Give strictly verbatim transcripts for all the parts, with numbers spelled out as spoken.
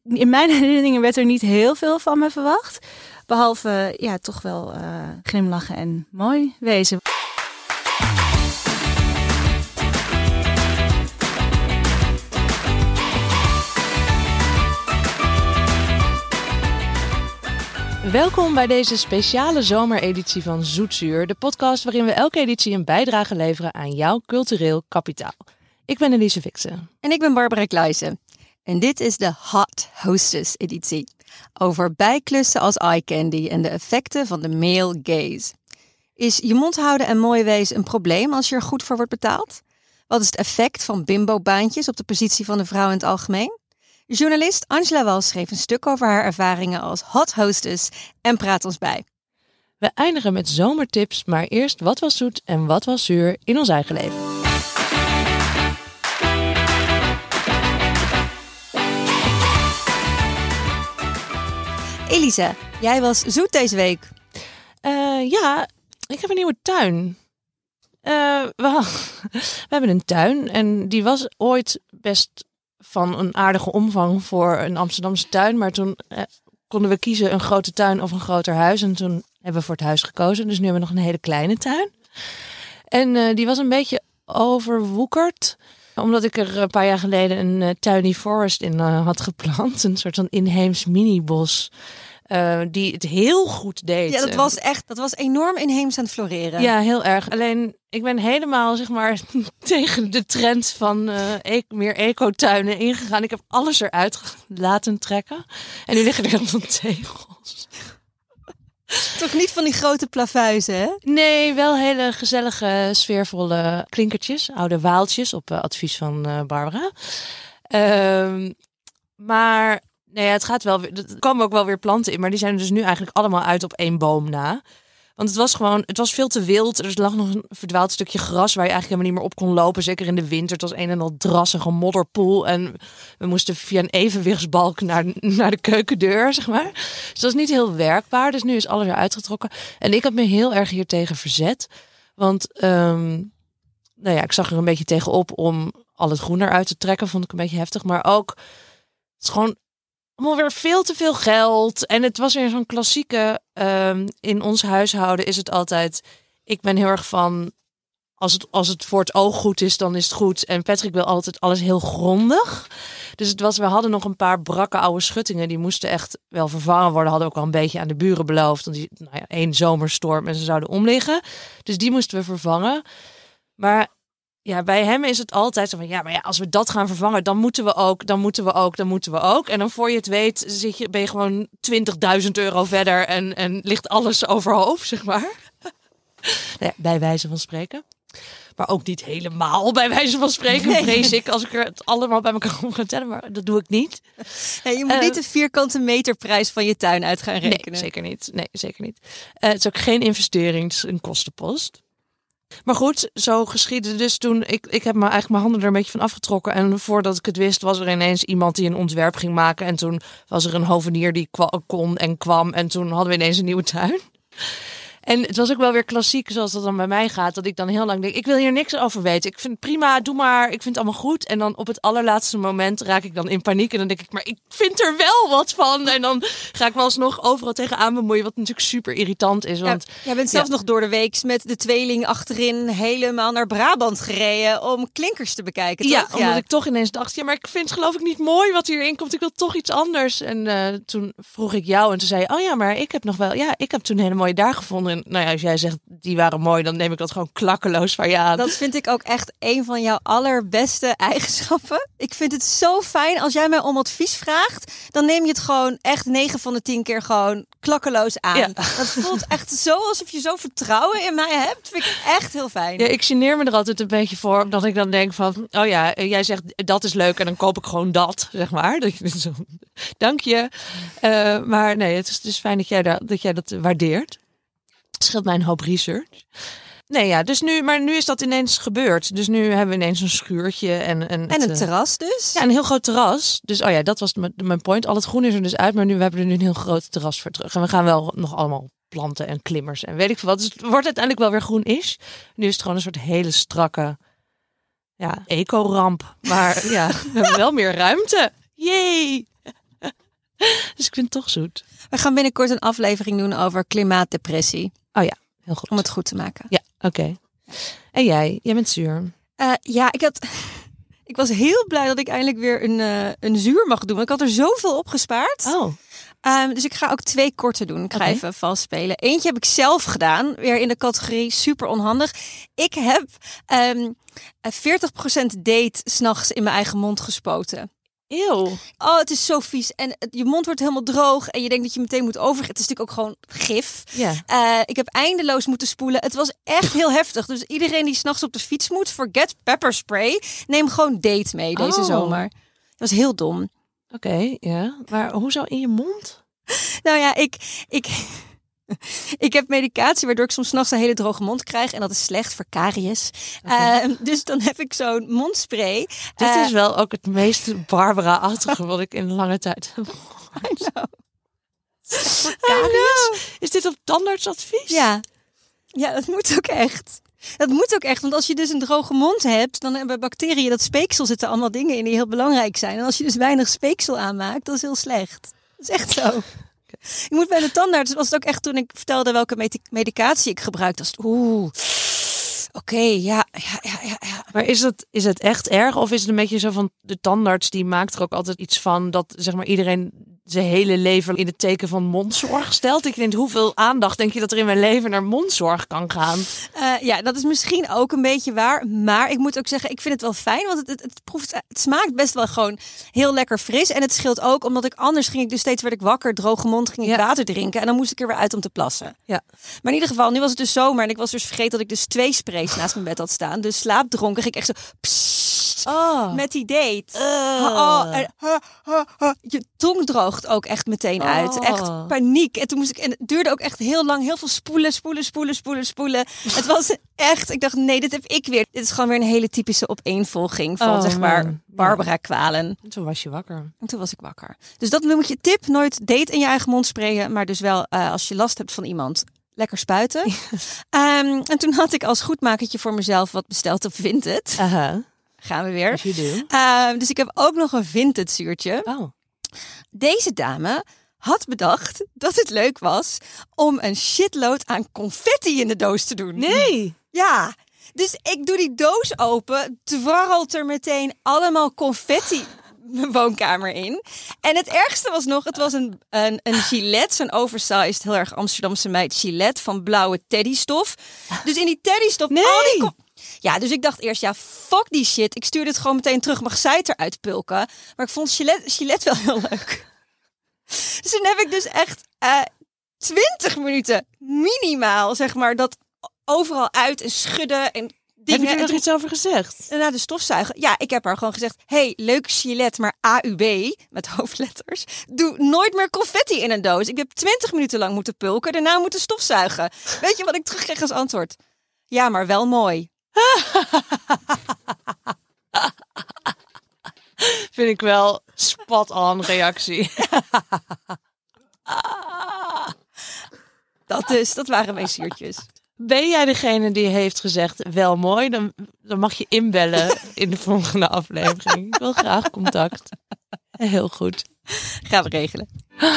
in mijn herinneringen werd er niet heel veel van me verwacht. Behalve, ja, toch wel uh, glimlachen en mooi wezen. Welkom bij deze speciale zomereditie van Zoetzuur, de podcast waarin we elke editie een bijdrage leveren aan jouw cultureel kapitaal. Ik ben Elise Viksen. En ik ben Barbara Kluijsen. En dit is de Hot Hostess editie. Over bijklussen als eye candy en de effecten van de male gaze. Is je mond houden en mooi wezen een probleem als je er goed voor wordt betaald? Wat is het effect van bimbo-baantjes op de positie van de vrouw in het algemeen? Journalist Angela Wals schreef een stuk over haar ervaringen als hot hostess en praat ons bij. We eindigen met zomertips, maar eerst wat was zoet en wat was zuur in ons eigen leven. Elise, jij was zoet deze week. Uh, ja, ik heb een nieuwe tuin. Uh, we, we hebben een tuin en die was ooit best van een aardige omvang voor een Amsterdamse tuin. Maar toen eh, konden we kiezen een grote tuin of een groter huis. En toen hebben we voor het huis gekozen. Dus nu hebben we nog een hele kleine tuin. En uh, die was een beetje overwoekerd. Omdat ik er een paar jaar geleden een uh, tiny forest in uh, had geplant. Een soort van inheems minibos. Uh, die het heel goed deed. Ja, dat was echt, dat was enorm inheems aan het floreren. Ja, heel erg. Alleen, ik ben helemaal, zeg maar, tegen de trend van uh, e- meer ecotuinen ingegaan. Ik heb alles eruit laten trekken. En nu liggen er heel veel tegels. Toch niet van die grote plavuizen, hè? Nee, wel hele gezellige, sfeervolle klinkertjes. Oude waaltjes, op uh, advies van uh, Barbara. Uh, maar... Nee, ja, het gaat wel weer. Er komen ook wel weer planten in, maar die zijn er dus nu eigenlijk allemaal uit op één boom na. Want het was gewoon, het was veel te wild. Er lag nog een verdwaald stukje gras waar je eigenlijk helemaal niet meer op kon lopen. Zeker in de winter. Het was een en al drassige modderpoel. En we moesten via een evenwichtsbalk naar, naar de keukendeur, zeg maar. Dus dat was niet heel werkbaar. Dus nu is alles eruit getrokken. En ik heb me heel erg hier tegen verzet. Want, um, nou ja, ik zag er een beetje tegenop om al het groen eruit te trekken. Vond ik een beetje heftig. Maar ook, het is gewoon allemaal weer veel te veel geld. En het was weer zo'n klassieke. Um, in ons huishouden is het altijd. Ik ben heel erg van. Als het, als het voor het oog goed is, dan is het goed. En Patrick wil altijd alles heel grondig. Dus het was, we hadden nog een paar brakke oude schuttingen. Die moesten echt wel vervangen worden. Hadden ook al een beetje aan de buren beloofd. Want die, nou ja, één zomerstorm en ze zouden omliggen. Dus die moesten we vervangen. Maar ja, bij hem is het altijd zo van, ja, maar ja, als we dat gaan vervangen, dan moeten we ook, dan moeten we ook, dan moeten we ook. En dan voor je het weet, zit je, ben je gewoon twintigduizend euro verder en, en ligt alles overhoop, zeg maar. Nou ja, bij wijze van spreken. Maar ook niet helemaal bij wijze van spreken, nee. Vrees ik, als ik er het allemaal bij elkaar om ga tellen. Maar dat doe ik niet. Ja, je moet uh, niet de vierkante meterprijs van je tuin uit gaan rekenen. Nee, zeker niet. Nee, zeker niet. Uh, het is ook geen investering, het is een kostenpost. Maar goed, zo geschiedde dus toen. Ik, ik heb me eigenlijk mijn handen er een beetje van afgetrokken. En voordat ik het wist, was er ineens iemand die een ontwerp ging maken. En toen was er een hovenier die kwa- kon en kwam. En toen hadden we ineens een nieuwe tuin. En het was ook wel weer klassiek, zoals dat dan bij mij gaat. Dat ik dan heel lang denk, ik wil hier niks over weten. Ik vind het prima, doe maar. Ik vind het allemaal goed. En dan op het allerlaatste moment raak ik dan in paniek. En dan denk ik, maar ik vind er wel wat van. En dan ga ik wel alsnog overal tegenaan bemoeien. Wat natuurlijk super irritant is. Want ja, jij bent zelfs ja. nog door de week met de tweeling achterin helemaal naar Brabant gereden om klinkers te bekijken, toch? Ja, omdat ja. ik toch ineens dacht, ja, maar ik vind het geloof ik niet mooi wat hierin komt. Ik wil toch iets anders. En uh, toen vroeg ik jou en toen zei je, oh ja, maar ik heb nog wel, ja, ik heb toen hele mooie daar gevonden. Nou ja, als jij zegt, die waren mooi, dan neem ik dat gewoon klakkeloos van je aan. Dat vind ik ook echt een van jouw allerbeste eigenschappen. Ik vind het zo fijn, als jij mij om advies vraagt, dan neem je het gewoon echt negen van de tien keer gewoon klakkeloos aan. Ja. Dat voelt echt zo alsof je zo vertrouwen in mij hebt. Vind ik echt heel fijn. Ja, ik geneer me er altijd een beetje voor, omdat ik dan denk van, oh ja, jij zegt, dat is leuk en dan koop ik gewoon dat, zeg maar. Dat je zo, dank je. Uh, maar nee, het is dus fijn dat jij dat, dat jij dat waardeert. Het scheelt mij een hoop research. Nee, ja, dus nu, maar nu is dat ineens gebeurd. Dus nu hebben we ineens een schuurtje en en, en een het, terras dus. Ja, een heel groot terras. Dus oh ja, dat was mijn, mijn point. Al het groen is er dus uit, maar nu we hebben er nu een heel groot terras voor terug. En we gaan wel nog allemaal planten en klimmers en weet ik veel wat. Dus het wordt uiteindelijk wel weer groen is. Nu is het gewoon een soort hele strakke, ja, eco-ramp. Maar ja, we hebben wel meer ruimte. Yay! Dus ik vind het toch zoet. We gaan binnenkort een aflevering doen over klimaatdepressie. Oh ja, heel goed. Om het goed te maken. Ja, oké. Okay. En jij? Jij bent zuur. Uh, ja, ik had... Ik was heel blij dat ik eindelijk weer een, uh, een zuur mag doen. Ik had er zoveel op gespaard. Oh. Um, dus ik ga ook twee korte doen. Ik ga okay. even vals spelen. Eentje heb ik zelf gedaan. Weer in de categorie super onhandig. Ik heb um, veertig procent date 's nachts in mijn eigen mond gespoten. Eeuw. Oh, het is zo vies. En je mond wordt helemaal droog. En je denkt dat je meteen moet overgeven. Het is natuurlijk ook gewoon gif. Ja. Uh, ik heb eindeloos moeten spoelen. Het was echt heel heftig. Dus iedereen die 's nachts op de fiets moet, forget pepperspray. Neem gewoon date mee deze oh. zomer. Dat was heel dom. Oké, okay, ja. Maar hoezo in je mond? Nou ja, ik... ik Ik heb medicatie waardoor ik soms 's nachts een hele droge mond krijg. En dat is slecht voor karies. Okay. Uh, dus dan heb ik zo'n mondspray. Dit uh, is wel ook het meest Barbara-achtige wat ik in lange tijd heb gehoord. Voor karies? Is dit op tandartsadvies? Ja. Ja, dat moet ook echt. Dat moet ook echt, want als je dus een droge mond hebt, dan hebben bacteriën dat speeksel zitten allemaal dingen in die heel belangrijk zijn. En als je dus weinig speeksel aanmaakt, dat is heel slecht. Dat is echt zo. Ik moet bij de tandarts, was het ook echt toen ik vertelde welke medicatie ik gebruikte. Was het, oeh, oké, okay, ja, ja, ja, ja, ja. Maar is het, is het echt erg? Of is het een beetje zo van, de tandarts die maakt er ook altijd iets van dat zeg maar iedereen zijn hele leven in het teken van mondzorg stelt? Ik denk, hoeveel aandacht denk je dat er in mijn leven naar mondzorg kan gaan? Uh, ja, dat is misschien ook een beetje waar. Maar ik moet ook zeggen, ik vind het wel fijn. Want het, het, het, proeft, het smaakt best wel gewoon heel lekker fris. En het scheelt ook, omdat ik anders ging ik dus steeds werd ik wakker, droge mond, ging ik ja. water drinken. En dan moest ik er weer uit om te plassen. Ja. Maar in ieder geval, nu was het dus zomer. En ik was dus vergeten dat ik dus twee sprays naast mijn bed had staan. Dus slaapdronken ging ik echt zo... Pssst, oh. Met die date. Uh. Oh, en, uh, uh, uh, je tong droogt ook echt meteen uit. Oh. Echt paniek. En toen moest ik, en het duurde ook echt heel lang. Heel veel spoelen, spoelen, spoelen, spoelen, spoelen. Het was echt, ik dacht, nee, dit heb ik weer. Dit is gewoon weer een hele typische opeenvolging van, oh, zeg maar, Barbara-kwalen. En toen was je wakker. En toen was ik wakker. Dus dat moet je tip, nooit date in je eigen mond sprayen. Maar dus wel, uh, als je last hebt van iemand, lekker spuiten. um, en toen had ik als goedmakertje voor mezelf wat besteld op Vinted. Uh-huh. Gaan we weer. Uh, dus ik heb ook nog een Vinted zuurtje. Oh. Deze dame had bedacht dat het leuk was om een shitload aan confetti in de doos te doen. Nee. Ja. Dus ik doe die doos open, dwarrelt er meteen allemaal confetti mijn woonkamer in. En het ergste was nog, het was een, een, een gilet, zo'n oversized, heel erg Amsterdamse meid gilet van blauwe teddystof. Dus in die teddystof, nee. al die... Ja, dus ik dacht eerst, ja, fuck die shit. Ik stuurde het gewoon meteen terug, mag zij het eruit pulken. Maar ik vond gilet, gilet wel heel leuk. Dus toen heb ik dus echt uh, twintig minuten minimaal, zeg maar, dat overal uit en schudden en dingen. Heb je er nog iets over gezegd? En na de stofzuigen. Ja, ik heb haar gewoon gezegd, hey, leuk gilet, maar A U B, met hoofdletters. Doe nooit meer confetti in een doos. Ik heb twintig minuten lang moeten pulken, daarna moeten stofzuigen. Weet je wat ik terugkreeg als antwoord? Ja, maar wel mooi. Vind ik wel spot-on reactie. Dat dus, dat waren mijn zuurtjes. Ben jij degene die heeft gezegd, wel mooi? Dan, dan mag je inbellen in de volgende aflevering. Ik wil graag contact. Heel goed. Gaan we regelen.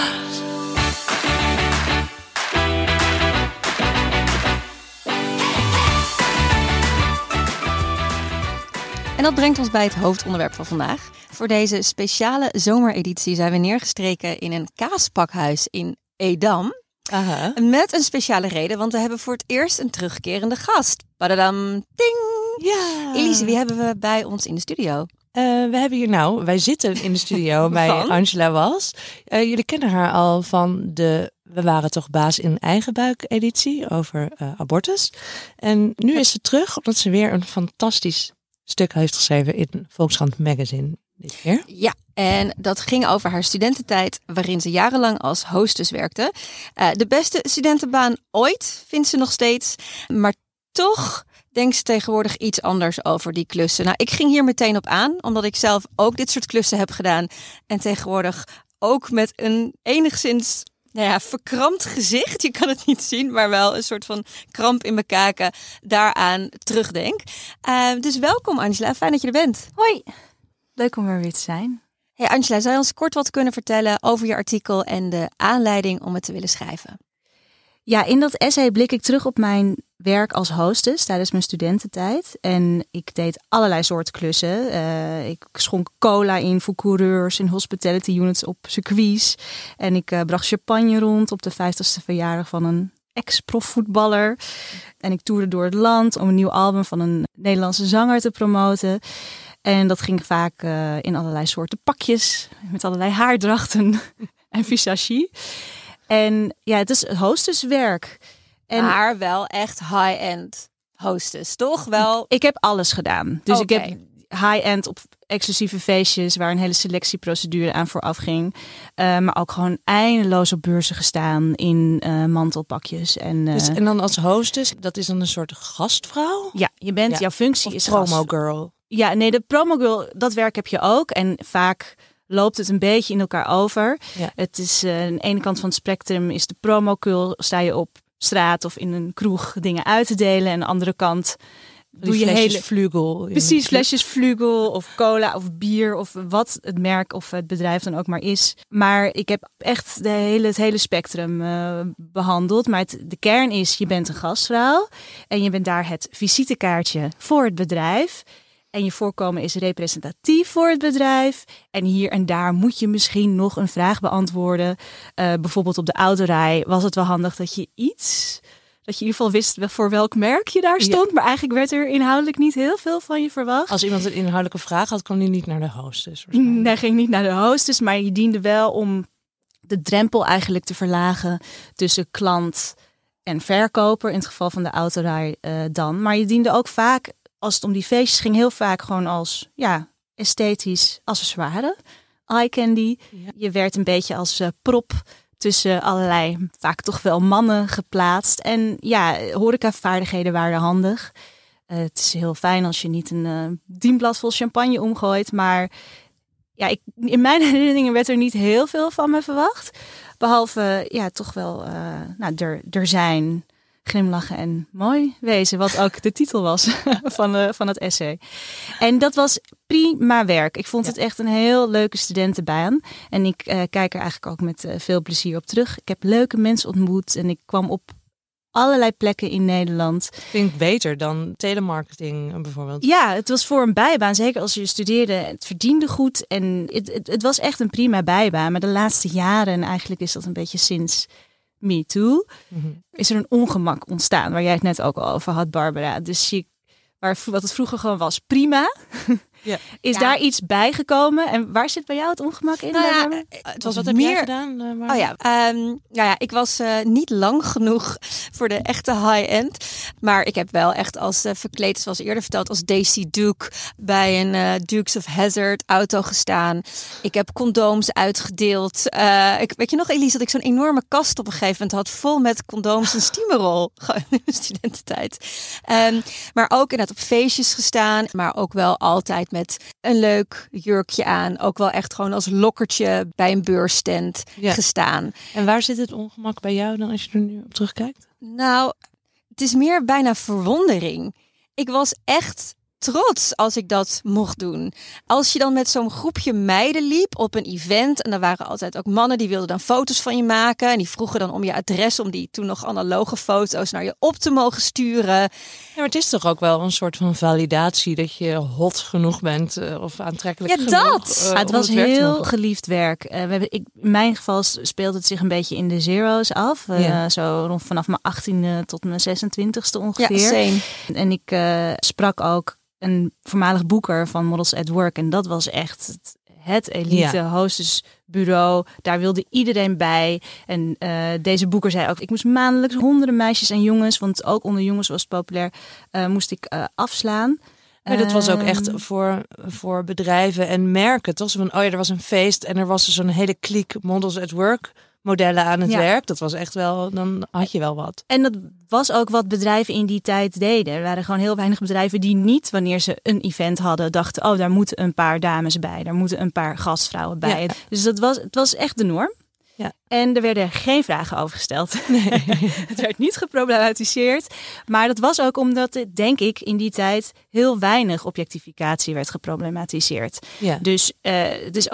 En dat brengt ons bij het hoofdonderwerp van vandaag. Voor deze speciale zomereditie zijn we neergestreken in een kaaspakhuis in Edam. Aha. Met een speciale reden, want we hebben voor het eerst een terugkerende gast. Badadam, ding! Ja. Elise, wie hebben we bij ons in de studio? Uh, we hebben hier nou, wij zitten in de studio bij Angela Was. Uh, jullie kennen haar al van de We waren toch baas in eigen buik editie over uh, abortus. En nu is ze terug omdat ze weer een fantastisch stuk heeft geschreven in Volkskrant Magazine dit keer. Ja, en dat ging over haar studententijd waarin ze jarenlang als hostess werkte. Uh, de beste studentenbaan ooit, vindt ze nog steeds. Maar toch denkt ze tegenwoordig iets anders over die klussen. Nou, ik ging hier meteen op aan, omdat ik zelf ook dit soort klussen heb gedaan. En tegenwoordig ook met een enigszins... Nou ja, verkrampt gezicht. Je kan het niet zien, maar wel een soort van kramp in mijn kaken daaraan terugdenk. Uh, dus welkom Angela, fijn dat je er bent. Hoi, leuk om er weer te zijn. Hey Angela, zou je ons kort wat kunnen vertellen over je artikel en de aanleiding om het te willen schrijven? Ja, in dat essay blik ik terug op mijn werk als hostess tijdens mijn studententijd. En ik deed allerlei soorten klussen. Uh, ik schonk cola in voor coureurs in hospitality units op circuits. En ik uh, bracht champagne rond op de vijftigste verjaardag van een ex-profvoetballer. En ik toerde door het land om een nieuw album van een Nederlandse zanger te promoten. En dat ging vaak uh, in allerlei soorten pakjes, met allerlei haardrachten en visagie. En ja, het is hostesswerk. En maar wel echt high-end hostess, toch? Wel. Ik heb alles gedaan. Dus Okay. ik heb high-end op exclusieve feestjes waar een hele selectieprocedure aan vooraf ging. Uh, maar ook gewoon eindeloos op beurzen gestaan in uh, mantelpakjes. En, uh, Dus, en dan als hostess, dat is dan een soort gastvrouw? ja, je bent, Ja. jouw functie Of is promo gast- girl? Ja, nee, de promo girl, dat werk heb je ook. En vaak loopt het een beetje in elkaar over. Ja. Het is uh, aan de ene kant van het spectrum is de promo girl, sta je op straat of in een kroeg dingen uit te delen. En aan de andere kant doe je hele vlugel. precies flesjes vlugel of cola of bier of wat het merk of het bedrijf dan ook maar is. Maar ik heb echt de hele, het hele spectrum uh, behandeld. Maar het, de kern is, je bent een gastvrouw en je bent daar het visitekaartje voor het bedrijf. En je voorkomen is representatief voor het bedrijf. En hier en daar moet je misschien nog een vraag beantwoorden. Uh, bijvoorbeeld op de autorij was het wel handig dat je iets, dat je in ieder geval wist voor welk merk je daar stond. Ja. Maar eigenlijk werd er inhoudelijk niet heel veel van je verwacht. Als iemand een inhoudelijke vraag had, kon hij niet naar de hostess. Hij ging niet naar de hostess, maar je diende wel om de drempel eigenlijk te verlagen tussen klant en verkoper. In het geval van de autorij uh, dan. Maar je diende ook vaak, als het om die feestjes ging, heel vaak gewoon als ja, esthetisch accessoire. Eye candy. Ja. Je werd een beetje als uh, prop tussen allerlei, vaak toch wel mannen geplaatst. En ja, horecavaardigheden waren handig. Uh, het is heel fijn als je niet een uh, dienblad vol champagne omgooit. Maar ja, ik, in mijn herinneringen werd er niet heel veel van me verwacht. Behalve, ja, toch wel, uh, nou, er, er zijn... glimlachen en mooi wezen, wat ook de titel was van, uh, van het essay. En dat was prima werk. Ik vond ja. het echt een heel leuke studentenbaan. En ik uh, kijk er eigenlijk ook met uh, veel plezier op terug. Ik heb leuke mensen ontmoet en ik kwam op allerlei plekken in Nederland. Klinkt beter dan telemarketing bijvoorbeeld. Ja, het was voor een bijbaan. Zeker als je studeerde. Het verdiende goed en het, het, het was echt een prima bijbaan. Maar de laatste jaren, en eigenlijk is dat een beetje sinds Me Too, mm-hmm. is er een ongemak ontstaan, waar jij het net ook al over had, Barbara. Dus je, waar, wat het vroeger gewoon was, prima, ja. is ja. daar iets bijgekomen. En waar zit bij jou het ongemak in? Nou ja, het was wat heb meer... jij gedaan? Uh, oh ja, um, nou ja, ik was uh, niet lang genoeg voor de echte high-end. Maar ik heb wel echt als uh, verkleed, zoals eerder verteld, als Daisy Duke bij een uh, Dukes of Hazzard auto gestaan. Ik heb condooms uitgedeeld. Uh, ik, weet je nog, Elise, dat ik zo'n enorme kast op een gegeven moment had, vol met condooms en steamerol. Gewoon in mijn studententijd. Um, maar ook inderdaad op feestjes gestaan, maar ook wel altijd met een leuk jurkje aan. Ook wel echt gewoon als lokkertje bij een beursstand ja. gestaan. En waar zit het ongemak bij jou dan als je er nu op terugkijkt? Nou, het is meer bijna verwondering. Ik was echt trots als ik dat mocht doen. Als je dan met zo'n groepje meiden liep op een event, en er waren altijd ook mannen die wilden dan foto's van je maken en die vroegen dan om je adres om die toen nog analoge foto's naar je op te mogen sturen. Ja, maar het is toch ook wel een soort van validatie dat je hot genoeg bent uh, of aantrekkelijk ja, genoeg. Dat. Uh, het was het heel geliefd werk. Uh, we hebben, ik, in mijn geval speelt het zich een beetje in de zero's af. Uh, ja. Zo rond vanaf mijn achttiende tot mijn zesentwintigste ongeveer. Ja, same. En ik uh, sprak ook een voormalig boeker van Models at Work. En dat was echt het, het elite ja. hostessbureau. Daar wilde iedereen bij. En uh, deze boeker zei ook, ik moest maandelijks honderden meisjes en jongens, want ook onder jongens was het populair, uh, moest ik uh, afslaan. Maar dat was ook echt voor, voor bedrijven en merken. Toch? Zo van, oh ja, er was een feest en er was zo'n hele kliek Models at Work modellen aan het ja. werk. Dat was echt wel, dan had je wel wat. En dat was ook wat bedrijven in die tijd deden. Er waren gewoon heel weinig bedrijven die niet, wanneer ze een event hadden, dachten, oh, daar moeten een paar dames bij. Daar moeten een paar gastvrouwen bij. Ja. Dus dat was, het was echt de norm. Ja. En er werden geen vragen over gesteld. Nee. Het werd niet geproblematiseerd. Maar dat was ook omdat, het, denk ik, in die tijd heel weinig objectificatie werd geproblematiseerd. Ja. Dus uh, het is ook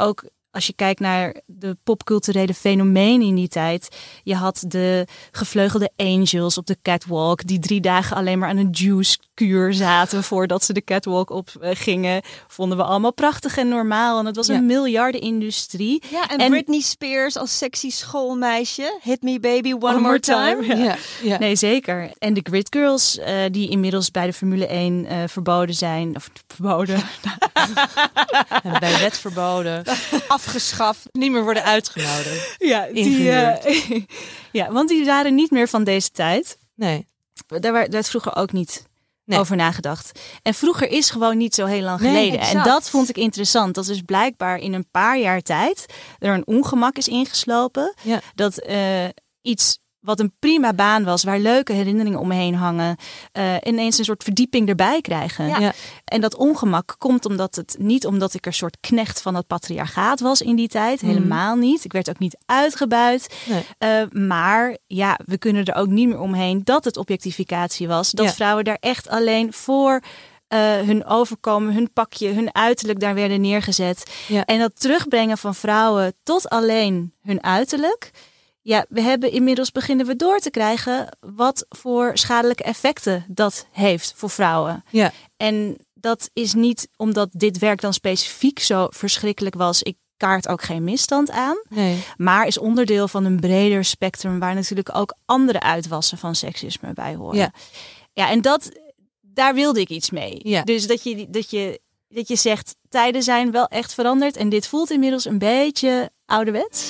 als je kijkt naar de popculturele fenomenen in die tijd. Je had de gevleugelde angels op de catwalk. Die drie dagen alleen maar aan een juice-kuur zaten voordat ze de catwalk op uh, gingen. Vonden we allemaal prachtig en normaal. En het was ja. een miljardenindustrie. Ja, en, en Britney Spears als sexy schoolmeisje. Hit me baby one, one more time. time. Ja. Ja. Ja. Nee, zeker. En de Grid Girls, uh, die inmiddels bij de Formule één uh, verboden zijn. Of verboden. En bij de wet verboden. Afgeschaft. Niet meer worden uitgenodigd. Ja, die, uh, ja, want die waren niet meer van deze tijd. Nee. Daar werd vroeger ook niet nee. over nagedacht. En vroeger is gewoon niet zo heel lang geleden. Nee, en dat vond ik interessant. Dat dus blijkbaar in een paar jaar tijd er een ongemak is ingeslopen. Ja. Dat uh, iets wat een prima baan was, waar leuke herinneringen omheen hangen, uh, ineens een soort verdieping erbij krijgen. Ja. Ja. En dat ongemak komt omdat het niet omdat ik een soort knecht van het patriarchaat was in die tijd. Mm. Helemaal niet. Ik werd ook niet uitgebuit. Nee. Uh, maar ja, we kunnen er ook niet meer omheen dat het objectificatie was. Dat ja. vrouwen daar echt alleen voor Uh, hun overkomen, hun pakje, hun uiterlijk daar werden neergezet. Ja. En dat terugbrengen van vrouwen tot alleen hun uiterlijk. Ja, we hebben inmiddels beginnen we door te krijgen wat voor schadelijke effecten dat heeft voor vrouwen. Ja. En dat is niet omdat dit werk dan specifiek zo verschrikkelijk was. Ik kaart ook geen misstand aan. Nee. Maar is onderdeel van een breder spectrum waar natuurlijk ook andere uitwassen van seksisme bij horen. Ja, ja en dat, daar wilde ik iets mee. Ja. Dus dat je, dat, je, dat je zegt, tijden zijn wel echt veranderd. En dit voelt inmiddels een beetje ouderwets.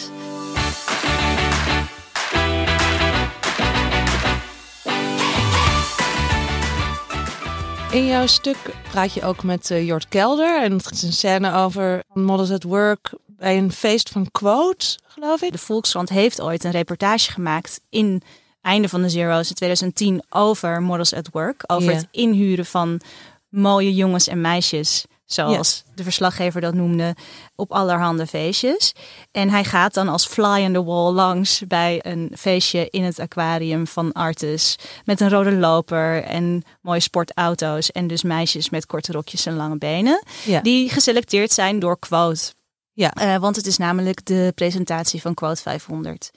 In jouw stuk praat je ook met uh, Jort Kelder. En het is een scène over Models at Work bij een feest van Quote, geloof ik. De Volkskrant heeft ooit een reportage gemaakt in Einde van de Zero's in twintig tien over Models at Work. Over ja. het inhuren van mooie jongens en meisjes, zoals ja. de verslaggever dat noemde, op allerhande feestjes. En hij gaat dan als fly on the wall langs bij een feestje in het aquarium van Artis. Met een rode loper en mooie sportauto's. En dus meisjes met korte rokjes en lange benen. Ja. Die geselecteerd zijn door Quote. Ja. Uh, want het is namelijk de presentatie van Quote vijfhonderd.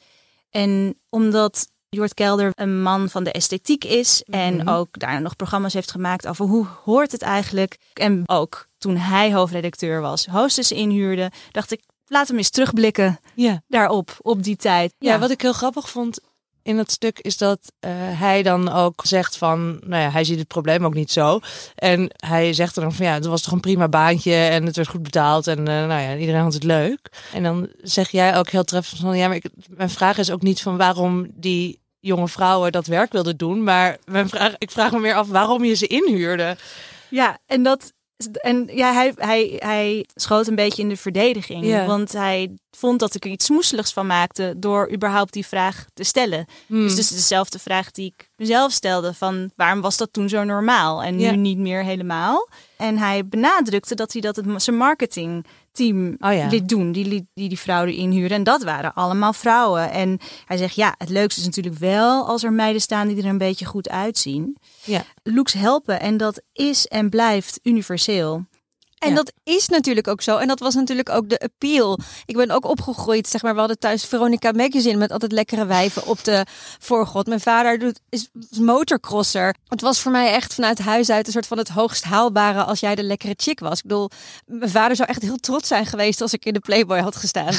En omdat Jort Kelder een man van de esthetiek is en mm-hmm. ook daarna nog programma's heeft gemaakt over hoe hoort het eigenlijk. En ook toen hij hoofdredacteur was, hostess inhuurde, dacht ik, laat hem eens terugblikken ja. daarop, op die tijd. Ja, ja, wat ik heel grappig vond in dat stuk is dat uh, hij dan ook zegt van, nou ja, hij ziet het probleem ook niet zo. En hij zegt er dan van, ja, het was toch een prima baantje en het werd goed betaald en uh, nou ja, iedereen had het leuk. En dan zeg jij ook heel treffend van, ja, maar ik, mijn vraag is ook niet van waarom die jonge vrouwen dat werk wilden doen, maar mijn vraag, ik vraag me meer af waarom je ze inhuurde. Ja, en dat en ja, hij, hij, hij schoot een beetje in de verdediging. Ja. Want hij vond dat ik er iets smoeseligs van maakte door überhaupt die vraag te stellen. Hmm. Dus, dus dezelfde vraag die ik mezelf stelde van waarom was dat toen zo normaal en nu ja. niet meer helemaal. En hij benadrukte dat hij dat het, zijn marketingteam oh ja. liet doen. Die, die die, die vrouwen inhuren. En dat waren allemaal vrouwen. En hij zegt ja, het leukste is natuurlijk wel als er meiden staan die er een beetje goed uitzien. Ja. Looks helpen en dat is en blijft universeel. En ja. dat is natuurlijk ook zo. En dat was natuurlijk ook de appeal. Ik ben ook opgegroeid, zeg maar, we hadden thuis Veronica Magazine met altijd lekkere wijven op de voorgrond. Mijn vader doet, is motorcrosser. Het was voor mij echt vanuit huis uit een soort van het hoogst haalbare als jij de lekkere chick was. Ik bedoel, mijn vader zou echt heel trots zijn geweest als ik in de Playboy had gestaan.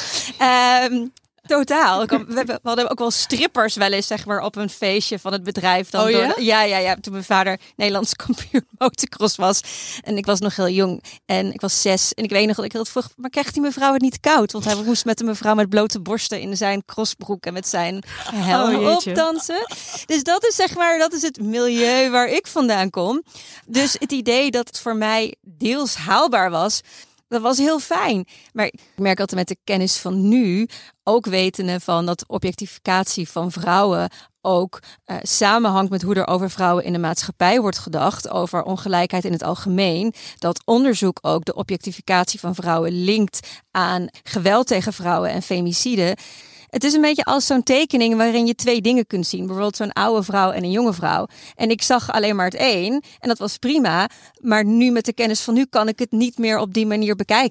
um, Totaal. We hadden ook wel strippers wel eens, zeg maar, op een feestje van het bedrijf. Dan oh ja? Door, ja, ja, ja. Toen mijn vader Nederlands kampioen motocross was. En ik was nog heel jong. En ik was zes. En ik weet nog dat ik heel vroeg, maar krijgt die mevrouw het niet koud? Want hij moest met een mevrouw met blote borsten in zijn crossbroek en met zijn helm oh, opdansen. Dus dat is, zeg maar, dat is het milieu waar ik vandaan kom. Dus het idee dat het voor mij deels haalbaar was, dat was heel fijn. Maar ik merk altijd met de kennis van nu, ook wetende van dat objectificatie van vrouwen ook uh, samenhangt met hoe er over vrouwen in de maatschappij wordt gedacht, over ongelijkheid in het algemeen. Dat onderzoek ook de objectificatie van vrouwen linkt aan geweld tegen vrouwen en femicide. Het is een beetje als zo'n tekening waarin je twee dingen kunt zien. Bijvoorbeeld zo'n oude vrouw en een jonge vrouw. En ik zag alleen maar het een. En dat was prima. Maar nu met de kennis van nu kan ik het niet meer op die manier bekijken.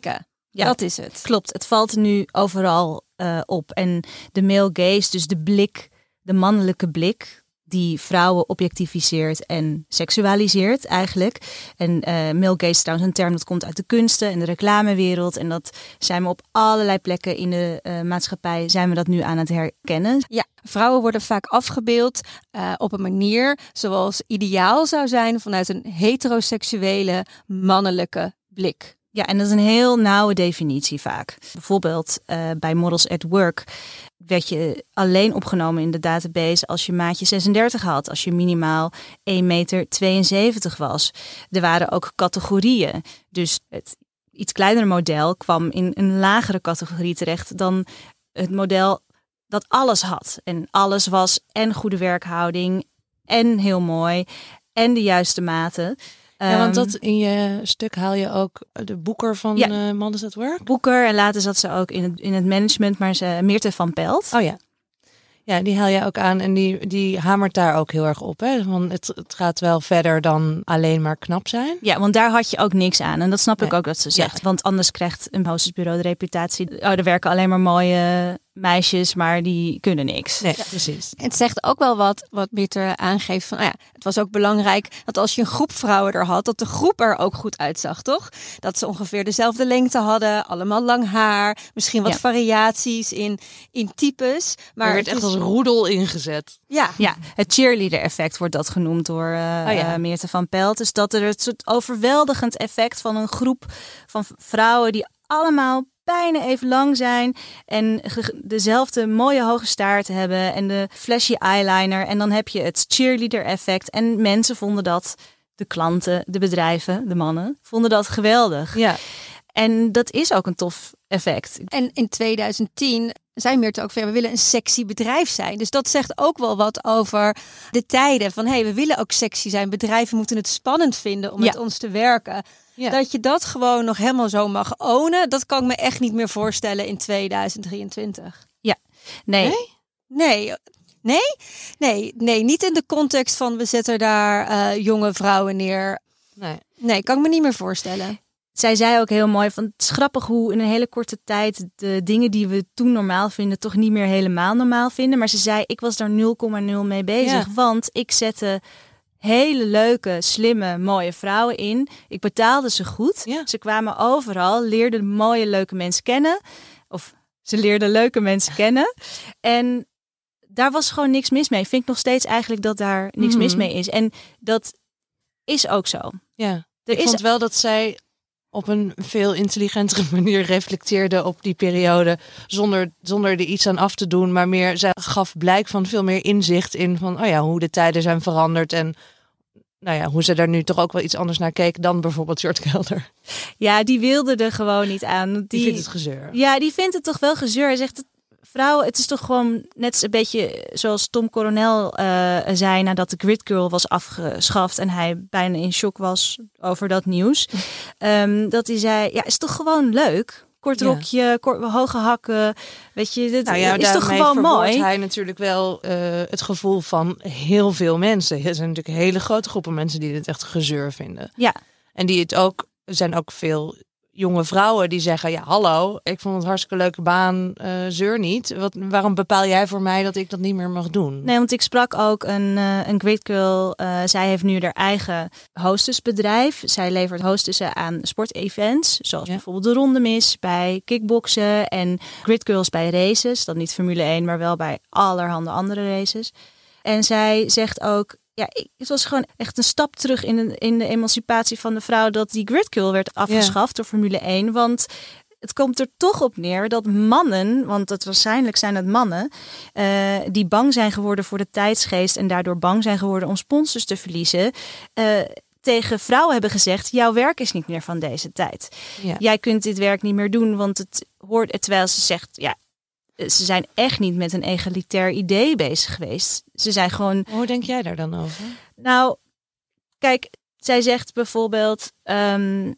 Ja, dat is het. Klopt, het valt nu overal uh, op. En de male gaze, dus de blik, de mannelijke blik, die vrouwen objectificeert en seksualiseert eigenlijk. En uh, male gaze is trouwens een term dat komt uit de kunsten en de reclamewereld. En dat zijn we op allerlei plekken in de uh, maatschappij zijn we dat nu aan het herkennen. Ja, vrouwen worden vaak afgebeeld uh, op een manier zoals ideaal zou zijn vanuit een heteroseksuele mannelijke blik. Ja, en dat is een heel nauwe definitie vaak. Bijvoorbeeld uh, bij Models at Work werd je alleen opgenomen in de database als je maatje zesendertig had. Als je minimaal één meter tweeënzeventig was. Er waren ook categorieën. Dus het iets kleinere model kwam in een lagere categorie terecht dan het model dat alles had. En alles was en goede werkhouding en heel mooi en de juiste maten. Ja, want dat in je stuk haal je ook de boeker van ja, uh, Models at Work. Boeker en later zat ze ook in het, in het management, maar ze Meerte van Pelt. Oh ja. Ja, die haal je ook aan en die, die hamert daar ook heel erg op. Hè? Want het, het gaat wel verder dan alleen maar knap zijn. Ja, want daar had je ook niks aan. En dat snap nee. ik ook dat ze zegt. Ja. Want anders krijgt een hostessbureau de reputatie. Oh, er werken alleen maar mooie meisjes, maar die kunnen niks. Nee, ja. precies. Het zegt ook wel wat, wat Meerte aangeeft van, oh ja, het was ook belangrijk dat als je een groep vrouwen er had, dat de groep er ook goed uitzag, toch? Dat ze ongeveer dezelfde lengte hadden, allemaal lang haar, misschien wat ja. variaties in, in types. Maar er werd echt als roedel ingezet. Ja, ja, het cheerleader effect wordt dat genoemd door uh, oh ja. uh, Meerte van Pelt. Dus dat er het soort overweldigend effect van een groep van vrouwen die allemaal bijna even lang zijn en dezelfde mooie hoge staart hebben en de flashy eyeliner. En dan heb je het cheerleader effect. En mensen vonden dat, de klanten, de bedrijven, de mannen, vonden dat geweldig. Ja. En dat is ook een tof effect. En in tweeduizend tien zei Meerte ook van, ja, we willen een sexy bedrijf zijn. Dus dat zegt ook wel wat over de tijden. Van, hé, hey, we willen ook sexy zijn. Bedrijven moeten het spannend vinden om ja. met ons te werken. Ja. Dat je dat gewoon nog helemaal zo mag ownen, dat kan ik me echt niet meer voorstellen in tweeduizend drieëntwintig. Ja, nee. Nee? Nee. Nee? Nee, nee, niet in de context van we zetten daar uh, jonge vrouwen neer. Nee. Nee, kan ik me niet meer voorstellen. Zij zei ook heel mooi van, het is grappig hoe in een hele korte tijd de dingen die we toen normaal vinden toch niet meer helemaal normaal vinden. Maar ze zei, ik was daar nul komma nul mee bezig, ja. want ik zette hele leuke, slimme, mooie vrouwen in. Ik betaalde ze goed. Ja. Ze kwamen overal, leerden mooie, leuke mensen kennen. Of ze leerden leuke mensen kennen. En daar was gewoon niks mis mee. Vind ik nog steeds eigenlijk dat daar niks mm-hmm. mis mee is. En dat is ook zo. Ja, er ik is vond wel dat zij op een veel intelligentere manier reflecteerde op die periode. Zonder, zonder er iets aan af te doen. Maar meer, zij gaf blijk van veel meer inzicht in van, oh ja, hoe de tijden zijn veranderd. En nou ja, hoe ze daar nu toch ook wel iets anders naar keek dan bijvoorbeeld Sjoerd Kelder. Ja, die wilde er gewoon niet aan. Die, die vindt het gezeur. Ja, die vindt het toch wel gezeur. Hij zegt, vrouwen, het is toch gewoon net een beetje zoals Tom Coronel uh, zei nadat de Grid Girl was afgeschaft en hij bijna in shock was over dat nieuws. Um, dat hij zei, ja, is toch gewoon leuk? Kort rokje, ja. kort, hoge hakken, weet je, dit nou ja, is toch gewoon mooi. Hij natuurlijk wel uh, het gevoel van heel veel mensen. Er zijn natuurlijk hele grote groepen mensen die dit echt gezeur vinden. Ja. En die het ook, er zijn ook veel jonge vrouwen die zeggen, ja hallo, ik vond het hartstikke leuke baan, uh, zeur niet. Wat, waarom bepaal jij voor mij dat ik dat niet meer mag doen? Nee, want ik sprak ook een, uh, een Grid Girl. Uh, zij heeft nu haar eigen hostessbedrijf. Zij levert hostessen aan sportevents, zoals ja. bijvoorbeeld de Rondemis bij kickboksen en Grid Girls bij races. Dan niet Formule één, maar wel bij allerhande andere races. En zij zegt ook, ja, het was gewoon echt een stap terug in de, in de emancipatie van de vrouw dat die Grid Girl werd afgeschaft ja. door Formule één. Want het komt er toch op neer dat mannen, want het waarschijnlijk zijn het mannen, uh, die bang zijn geworden voor de tijdsgeest en daardoor bang zijn geworden om sponsors te verliezen, uh, tegen vrouwen hebben gezegd, jouw werk is niet meer van deze tijd. Ja. Jij kunt dit werk niet meer doen, want het hoort, terwijl ze zegt, ja, ze zijn echt niet met een egalitair idee bezig geweest. Ze zijn gewoon. Hoe denk jij daar dan over? Nou, kijk, zij zegt bijvoorbeeld, um,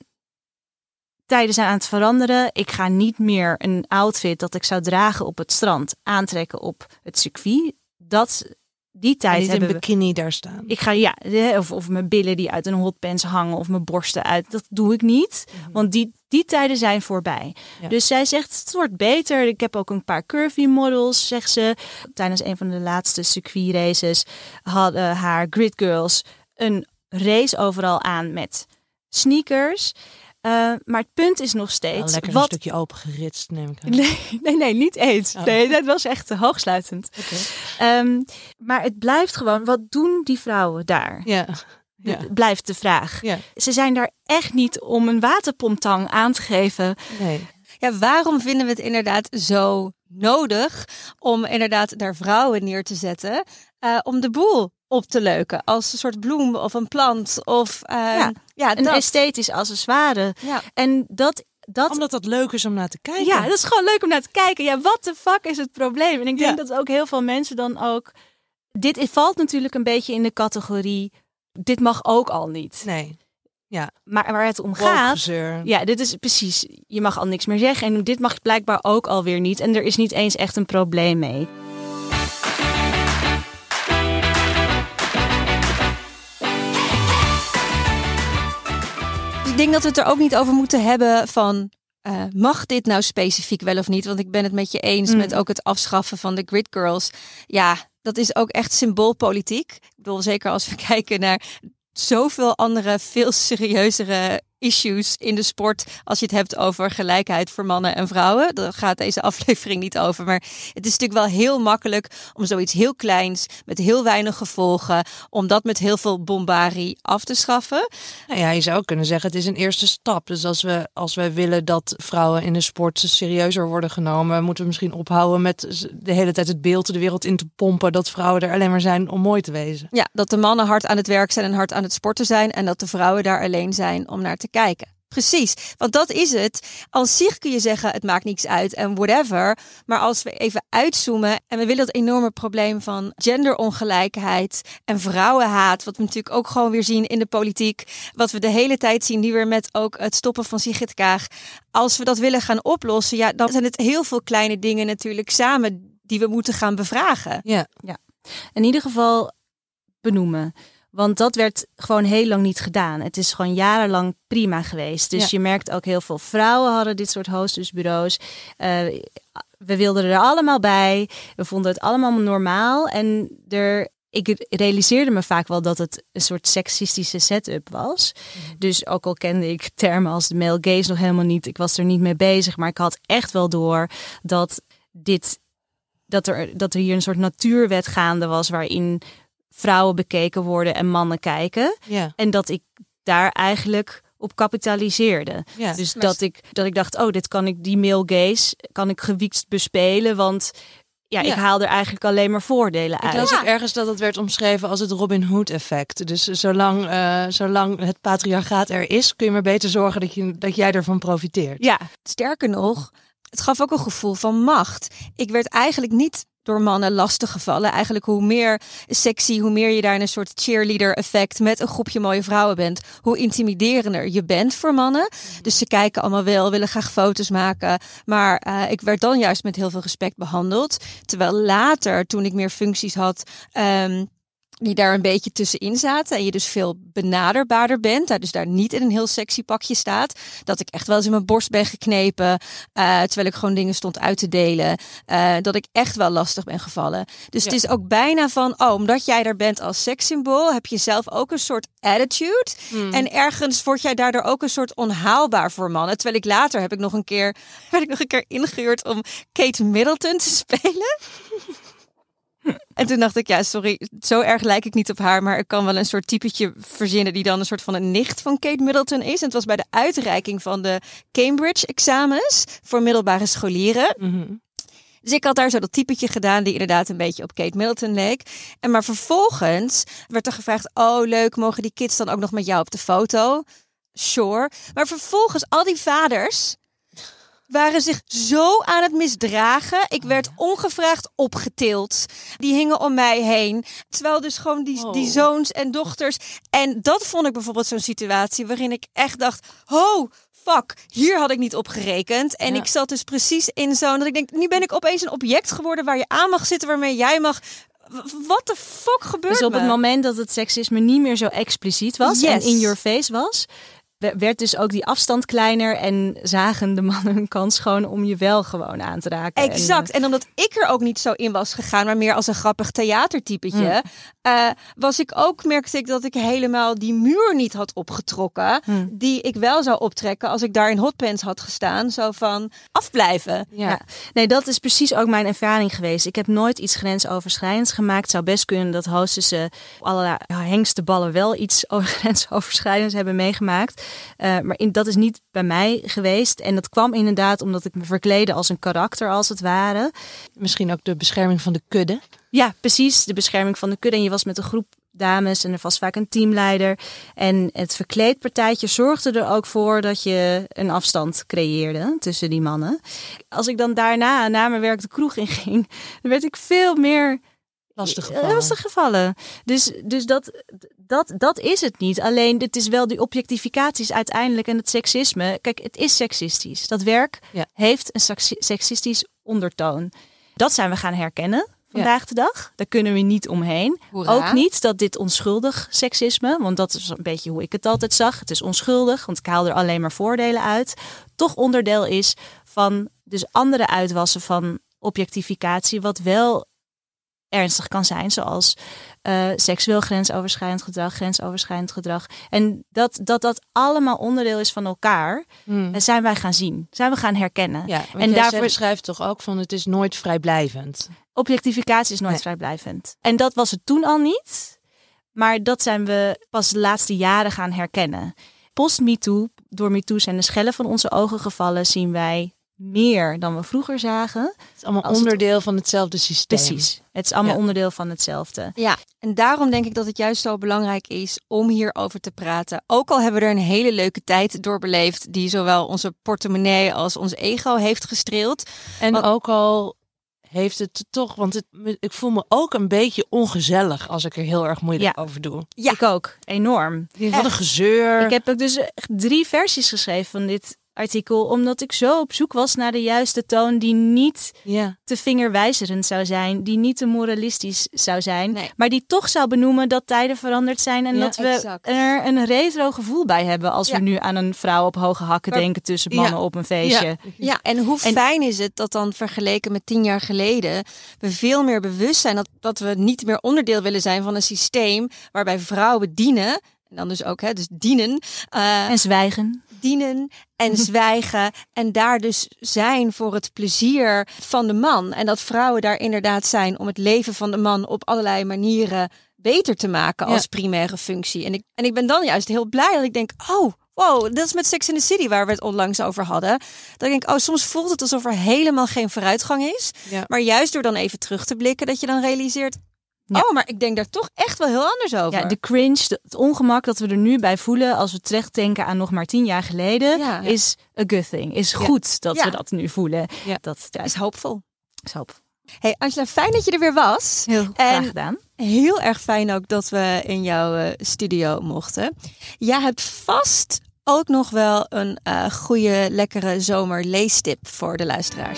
tijden zijn aan het veranderen. Ik ga niet meer een outfit dat ik zou dragen op het strand aantrekken op het circuit. Dat die tijd niet hebben in we... bikini daar staan. Ik ga, ja, of, of mijn billen die uit een hotpants hangen of mijn borsten uit. Dat doe ik niet, mm-hmm. want die, die tijden zijn voorbij. Ja. Dus zij zegt, het wordt beter. Ik heb ook een paar curvy models, zegt ze. Tijdens een van de laatste circuitraces hadden haar grid girls een race overal aan met sneakers. Uh, maar het punt is nog steeds... Wel lekker wat... een stukje open geritst, neem ik aan. Nee, nee, nee, niet eens. Oh. Nee, dat was echt hoogsluitend. Okay. Um, maar het blijft gewoon, wat doen die vrouwen daar? Ja. Ja. Blijft de vraag. Ja. Ze zijn daar echt niet om een waterpomptang aan te geven. Nee. Ja, waarom vinden we het inderdaad zo nodig om inderdaad daar vrouwen neer te zetten uh, om de boel op te leuken als een soort bloem of een plant of uh, ja, ja, een dat. esthetisch accessoire. Ja. En dat, dat omdat dat leuk is om naar te kijken. Ja, dat is gewoon leuk om naar te kijken. Ja, wat de fuck is het probleem? En ik denk ja. dat ook heel veel mensen dan ook... Dit valt natuurlijk een beetje in de categorie... Dit mag ook al niet. Nee. Ja. Maar waar het om gaat... Ja, dit is precies... Je mag al niks meer zeggen. En dit mag blijkbaar ook alweer niet. En er is niet eens echt een probleem mee. Ik denk dat we het er ook niet over moeten hebben van... Uh, mag dit nou specifiek wel of niet? Want ik ben het met je eens mm. met ook het afschaffen van de grid girls. Ja, dat is ook echt symboolpolitiek. Ik bedoel, zeker als we kijken naar zoveel andere, veel serieuzere issues in de sport. Als je het hebt over gelijkheid voor mannen en vrouwen. Daar gaat deze aflevering niet over. Maar het is natuurlijk wel heel makkelijk om zoiets heel kleins met heel weinig gevolgen, om dat met heel veel bombarie af te schaffen. Nou ja, je zou kunnen zeggen het is een eerste stap. Dus als we, als we willen dat vrouwen in de sport serieuzer worden genomen, moeten we misschien ophouden met de hele tijd het beeld de wereld in te pompen dat vrouwen er alleen maar zijn om mooi te wezen. Ja, dat de mannen hard aan het werk zijn en hard aan het sporten zijn en dat de vrouwen daar alleen zijn om naar te kijken. Precies, want dat is het. Als zich kun je zeggen, het maakt niks uit en whatever. Maar als we even uitzoomen en we willen dat enorme probleem van genderongelijkheid en vrouwenhaat, wat we natuurlijk ook gewoon weer zien in de politiek, wat we de hele tijd zien, die weer met ook het stoppen van Sigrid Kaag. Als we dat willen gaan oplossen, ja, dan zijn het heel veel kleine dingen natuurlijk samen die we moeten gaan bevragen. Ja, ja. In ieder geval benoemen. Want dat werd gewoon heel lang niet gedaan. Het is gewoon jarenlang prima geweest. Dus ja. je merkt ook heel veel vrouwen hadden dit soort hostessbureaus. Uh, we wilden er allemaal bij. We vonden het allemaal normaal. En er, ik realiseerde me vaak wel dat het een soort seksistische setup was. Mm. Dus ook al kende ik termen als de male gaze nog helemaal niet. Ik was er niet mee bezig. Maar ik had echt wel door dat, dit, dat, er, dat er hier een soort natuurwet gaande was waarin vrouwen bekeken worden en mannen kijken. Ja. En dat ik daar eigenlijk op kapitaliseerde. Ja. Dus dat ik, dat ik dacht, oh, dit kan ik, die male gaze kan ik gewiekst bespelen, want ja, ja. ik haal er eigenlijk alleen maar voordelen uit. Ik las ook ergens dat het werd omschreven als het Robin Hood effect. Dus zolang, uh, zolang het patriarchaat er is, kun je maar beter zorgen dat, je, dat jij ervan profiteert. Ja, sterker nog, het gaf ook een gevoel van macht. Ik werd eigenlijk niet door mannen lastiggevallen. Eigenlijk hoe meer sexy, hoe meer je daar in een soort cheerleader effect met een groepje mooie vrouwen bent, hoe intimiderender je bent voor mannen. Dus ze kijken allemaal wel, willen graag foto's maken. Maar uh, ik werd dan juist met heel veel respect behandeld. Terwijl later, toen ik meer functies had, Um, die daar een beetje tussenin zaten en je dus veel benaderbaarder bent, dus daar niet in een heel sexy pakje staat, dat ik echt wel eens in mijn borst ben geknepen, uh, terwijl ik gewoon dingen stond uit te delen, uh, dat ik echt wel lastig ben gevallen. Dus ja. Het is ook bijna van, oh, omdat jij daar bent als sekssymbool, heb je zelf ook een soort attitude hmm. en ergens word jij daardoor ook een soort onhaalbaar voor mannen. Terwijl ik later heb ik nog een keer, werd ik nog een keer ingehuurd om Kate Middleton te spelen. En toen dacht ik, ja, sorry, zo erg lijk ik niet op haar, maar ik kan wel een soort typetje verzinnen die dan een soort van een nicht van Kate Middleton is. En het was bij de uitreiking van de Cambridge-examens voor middelbare scholieren. Mm-hmm. Dus ik had daar zo dat typetje gedaan die inderdaad een beetje op Kate Middleton leek. En maar vervolgens werd er gevraagd, oh leuk, mogen die kids dan ook nog met jou op de foto? Sure. Maar vervolgens al die vaders waren zich zo aan het misdragen. Ik werd ongevraagd opgetild. Die hingen om mij heen. Terwijl dus gewoon die, oh. die zoons en dochters. En dat vond ik bijvoorbeeld zo'n situatie waarin ik echt dacht, oh, fuck, hier had ik niet op gerekend. En ja. ik zat dus precies in zo'n, dat ik denk, nu ben ik opeens een object geworden waar je aan mag zitten, waarmee jij mag What the fuck gebeurt Dus op me? het moment dat het seksisme niet meer zo expliciet was Yes. en in your face was, werd dus ook die afstand kleiner en zagen de mannen een kans gewoon om je wel gewoon aan te raken. Exact. En, En omdat ik er ook niet zo in was gegaan, maar meer als een grappig theatertypetje, Mm. uh, was ik ook, merkte ik dat ik helemaal die muur niet had opgetrokken, Mm. die ik wel zou optrekken als ik daar in hotpants had gestaan. Zo van, afblijven. Ja. Ja. Nee, dat is precies ook mijn ervaring geweest. Ik heb nooit iets grensoverschrijdends gemaakt. Het zou best kunnen dat hostessen allerlei hengstenballen wel iets grensoverschrijdends hebben meegemaakt. Uh, maar in, dat is niet bij mij geweest. En dat kwam inderdaad omdat ik me verkleedde als een karakter, als het ware. Misschien ook de bescherming van de kudde. Ja, precies. De bescherming van de kudde. En je was met een groep dames en er was vaak een teamleider. En het verkleedpartijtje zorgde er ook voor dat je een afstand creëerde tussen die mannen. Als ik dan daarna na mijn werk de kroeg in ging, dan werd ik veel meer Lastig gevallen. lastig gevallen. Dus, dus dat, dat, dat is het niet. Alleen het is wel die objectificaties uiteindelijk en het seksisme. Kijk, het is seksistisch. Dat werk Ja. heeft een sexi- seksistisch ondertoon. Dat zijn we gaan herkennen vandaag de dag. Daar kunnen we niet omheen. Hoera. Ook niet dat dit onschuldig seksisme, want dat is een beetje hoe ik het altijd zag. Het is onschuldig, want ik haal er alleen maar voordelen uit. Toch onderdeel is van dus andere uitwassen van objectificatie, wat wel ernstig kan zijn, zoals uh, seksueel grensoverschrijdend gedrag, grensoverschrijdend gedrag. En dat dat, dat allemaal onderdeel is van elkaar, Hmm. zijn wij gaan zien, zijn we gaan herkennen. Ja, want en jij daarvoor zegt- schrijft toch ook van het is nooit vrijblijvend. Objectificatie is nooit Nee. vrijblijvend. En dat was het toen al niet. Maar dat zijn we pas de laatste jaren gaan herkennen. Post MeToo, door MeToo zijn de schellen van onze ogen gevallen, zien wij meer dan we vroeger zagen. Het is allemaal Als het- onderdeel van hetzelfde systeem. Precies. Het is allemaal Ja. onderdeel van hetzelfde. Ja, en daarom denk ik dat het juist zo belangrijk is om hierover te praten. Ook al hebben we er een hele leuke tijd door beleefd, die zowel onze portemonnee als ons ego heeft gestreeld. En Want- ook al heeft het toch, want het, ik voel me ook een beetje ongezellig als ik er heel erg moeilijk Ja. over doe. Ja. Ik ook. Enorm. Wat een gezeur. Ik heb ook dus echt drie versies geschreven van dit artikel, omdat ik zo op zoek was naar de juiste toon die niet Ja. te vingerwijzerend zou zijn, die niet te moralistisch zou zijn, Nee. maar die toch zou benoemen dat tijden veranderd zijn en Ja, dat we exact. er een retro gevoel bij hebben als Ja. we nu aan een vrouw op hoge hakken Maar- denken tussen mannen Ja. op een feestje. Ja. Ja, en hoe En- fijn is het dat dan vergeleken met tien jaar geleden we veel meer bewust zijn dat, dat we niet meer onderdeel willen zijn van een systeem waarbij vrouwen dienen, en dan dus ook, hè, dus dienen, eh, En zwijgen. dienen en zwijgen en daar dus zijn voor het plezier van de man. En dat vrouwen daar inderdaad zijn om het leven van de man op allerlei manieren beter te maken als Ja. primaire functie. En ik, en ik ben dan juist heel blij dat ik denk, oh, wow, dat is met Sex in the City waar we het onlangs over hadden. Dat ik denk, oh, soms voelt het alsof er helemaal geen vooruitgang is. Ja. Maar juist door dan even terug te blikken, dat je dan realiseert, Ja. oh, maar ik denk daar toch echt wel heel anders over. Ja, de cringe, de- het ongemak dat we er nu bij voelen als we terugdenken aan nog maar tien jaar geleden, Ja. is a good thing. Is goed dat Ja. we dat nu voelen. Ja. Dat ja, is hoopvol. is hoop. Hey Angela, fijn dat je er weer was. Heel graag En- gedaan. Heel erg fijn ook dat we in jouw eh, studio mochten. Jij hebt vast ook nog wel een eh goede, lekkere zomerleestip voor de luisteraars.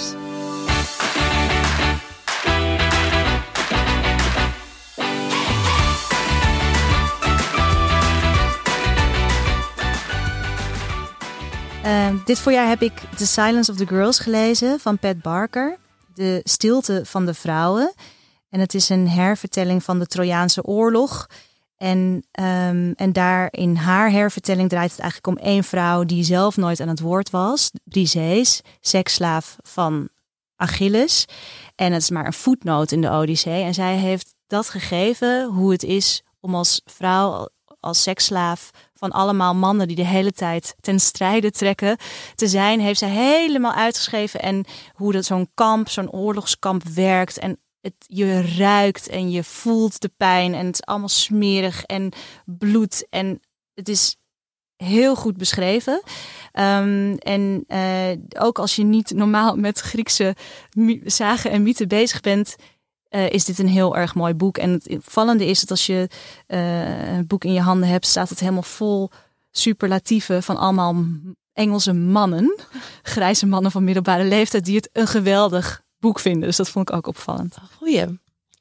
Uh, dit voorjaar heb ik The Silence of the Girls gelezen van Pat Barker. De stilte van de vrouwen. En het is een hervertelling van de Trojaanse oorlog. En, um, en daar in haar hervertelling draait het eigenlijk om één vrouw die zelf nooit aan het woord was. Briseis, seksslaaf van Achilles. En het is maar een voetnoot in de Odyssee. En zij heeft dat gegeven, hoe het is om als vrouw, als seksslaaf van allemaal mannen die de hele tijd ten strijde trekken te zijn, heeft zij helemaal uitgeschreven. En hoe dat zo'n kamp, zo'n oorlogskamp werkt. En het, je ruikt en je voelt de pijn. En het is allemaal smerig en bloed. En het is heel goed beschreven. Um, en uh, ook als je niet normaal met Griekse my- zagen en mythen bezig bent, Uh, is dit een heel erg mooi boek. En het opvallende is dat als je uh, een boek in je handen hebt, staat het helemaal vol superlatieven van allemaal Engelse mannen. Grijze mannen van middelbare leeftijd die het een geweldig boek vinden. Dus dat vond ik ook opvallend. Goeie.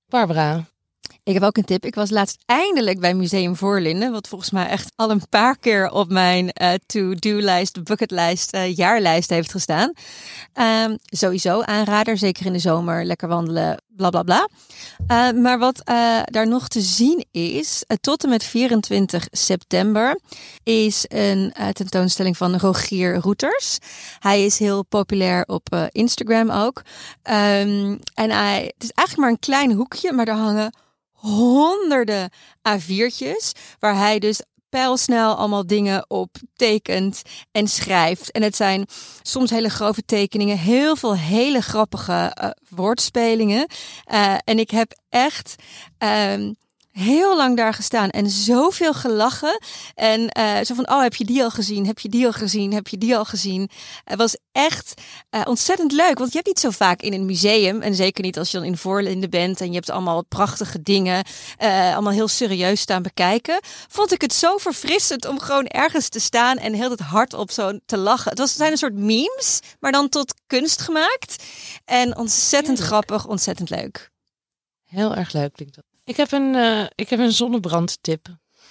Barbara. Ik heb ook een tip. Ik was laatst eindelijk bij Museum Voorlinden. Wat volgens mij echt al een paar keer op mijn uh, to-do-lijst, bucketlijst, uh, jaarlijst heeft gestaan. Um, sowieso aanrader, zeker in de zomer. Lekker wandelen, bla bla bla. Uh, maar wat uh, daar nog te zien is, uh, tot en met vierentwintig september is een uh, tentoonstelling van Rogier Roeters. Hij is heel populair op uh, Instagram ook. Um, en hij, het is eigenlijk maar een klein hoekje, maar daar hangen honderden A viertjes, waar hij dus pijlsnel allemaal dingen op tekent en schrijft. En het zijn soms hele grove tekeningen, heel veel hele grappige uh, woordspelingen. Uh, en ik heb echt Um, heel lang daar gestaan en zoveel gelachen. En uh, zo van, oh, heb je die al gezien? Heb je die al gezien? Heb je die al gezien? Het was echt uh, ontzettend leuk. Want je hebt niet zo vaak in een museum. En zeker niet als je dan in Voorlinden bent. En je hebt allemaal prachtige dingen. Uh, allemaal heel serieus staan bekijken. Vond ik het zo verfrissend om gewoon ergens te staan. En heel het hardop zo te lachen. Het was, het zijn een soort memes. Maar dan tot kunst gemaakt. En ontzettend Heerlijk. grappig. Ontzettend leuk. Heel erg leuk klinkt dat. Ik heb een, uh, ik heb een zonnebrandtip.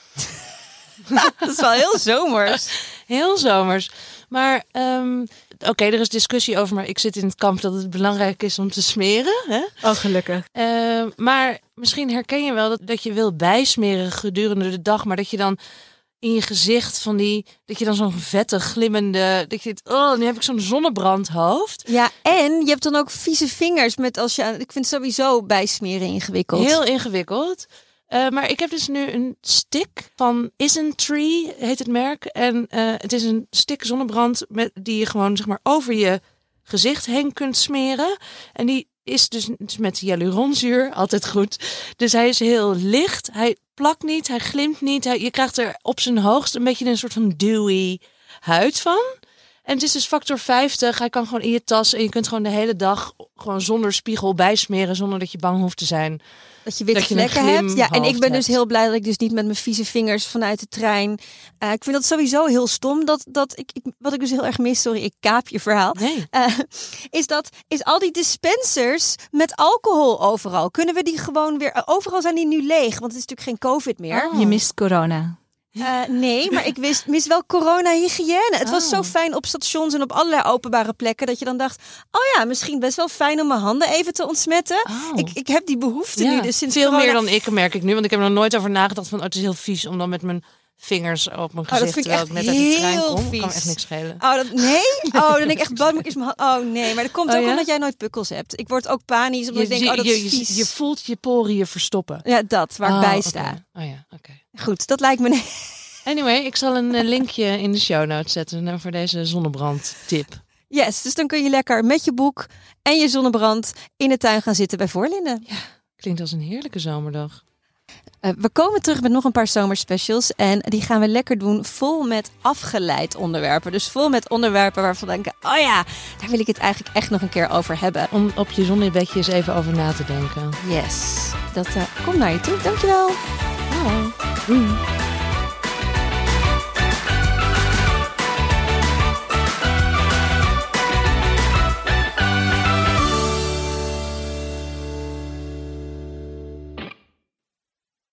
Dat is wel heel zomers. Heel zomers. Maar um, oké, okay, er is discussie over, maar ik zit in het kamp dat het belangrijk is om te smeren. Hè? Oh, gelukkig. Uh, maar misschien herken je wel dat, dat je wil bijsmeren gedurende de dag, maar dat je dan in je gezicht van die, dat je dan zo'n vette, glimmende, dat je het, oh, nu heb ik zo'n zonnebrandhoofd. Ja, en je hebt dan ook vieze vingers met als je, ik vind sowieso bijsmeren ingewikkeld. Heel ingewikkeld. Uh, maar ik heb dus nu een stick van Isntree, heet het merk. En uh, het is een stick zonnebrand met, die je gewoon zeg maar over je gezicht heen kunt smeren. En die is dus met hyaluronzuur altijd goed. Dus hij is heel licht. Hij plakt niet, hij glimt niet. Hij, je krijgt er op zijn hoogst een beetje een soort van dewy huid van. En het is dus factor vijftig. Hij kan gewoon in je tas en je kunt gewoon de hele dag gewoon zonder spiegel bijsmeren, zonder dat je bang hoeft te zijn. Dat je witte dat vlekken je hebt. Ja, en ik ben dus heel blij dat ik dus niet met mijn vieze vingers vanuit de trein. Uh, ik vind dat sowieso heel stom. Dat, dat ik, ik, wat ik dus heel erg mis, sorry, ik kaap je verhaal. Nee. Uh, is dat is al die dispensers met alcohol overal. Kunnen we die gewoon weer? Uh, overal zijn die nu leeg, want het is natuurlijk geen COVID meer. Oh. Je mist corona. Uh, nee, maar ik wist, mis wel corona-hygiëne. Het oh. was zo fijn op stations en op allerlei openbare plekken dat je dan dacht, oh ja, misschien best wel fijn om mijn handen even te ontsmetten. Oh. Ik, ik heb die behoefte ja. nu dus sinds Veel corona... meer dan ik, merk ik nu, want ik heb er nog nooit over nagedacht van, oh, het is heel vies om dan met mijn vingers op mijn gezicht, oh, dat vind ik terwijl echt ik net uit die trein kom. Vies. Kan me echt niks schelen. Oh, dat, nee? Oh, dan denk ik echt, bad is mijn hand. Oh nee, maar dat komt oh, ook ja? omdat jij nooit pukkels hebt. Ik word ook panisch omdat je, ik denk, oh, dat je, is vies. Je, je voelt je poriën verstoppen. Ja, dat, waar oh, ik bij okay. sta. Oh ja, oké. Okay. Goed, dat lijkt me... Anyway, ik zal een linkje in de show notes zetten voor deze zonnebrandtip. Yes, dus dan kun je lekker met je boek en je zonnebrand in de tuin gaan zitten bij Voorlinden. Ja, klinkt als een heerlijke zomerdag. Uh, we komen terug met nog een paar zomerspecials en die gaan we lekker doen vol met afgeleid onderwerpen. Dus vol met onderwerpen waarvan we denken, oh ja, daar wil ik het eigenlijk echt nog een keer over hebben. Om op je zonnebedje eens even over na te denken. Yes, dat uh, komt naar je toe. Dankjewel. Bye. Doei.